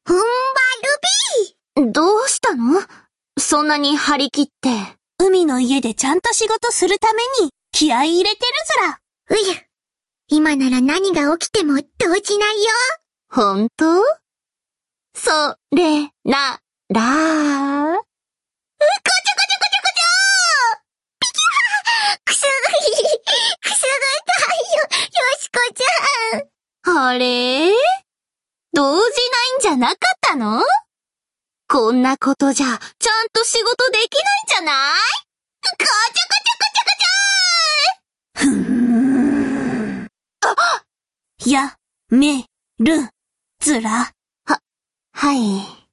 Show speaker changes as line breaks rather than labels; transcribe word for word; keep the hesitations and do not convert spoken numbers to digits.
ふんばるびー。
どうしたの？そんなに張り切って。
海の家でちゃんと仕事するために気合い入れてるずら。
うゆ。今なら何が起きても動じないよ。
ほんと？それなら。う、こちょこちょこちょこちょ
ピキャーくすぐり、くすぐったいよ、よしこち
ゃん。あれ？動じないんじゃなかったの？こんなことじゃ、ちゃんと仕事できないんじゃない？こちょこちょこちょこちょー。
ふーん。あ！や、め、る、ずら。
は、はい。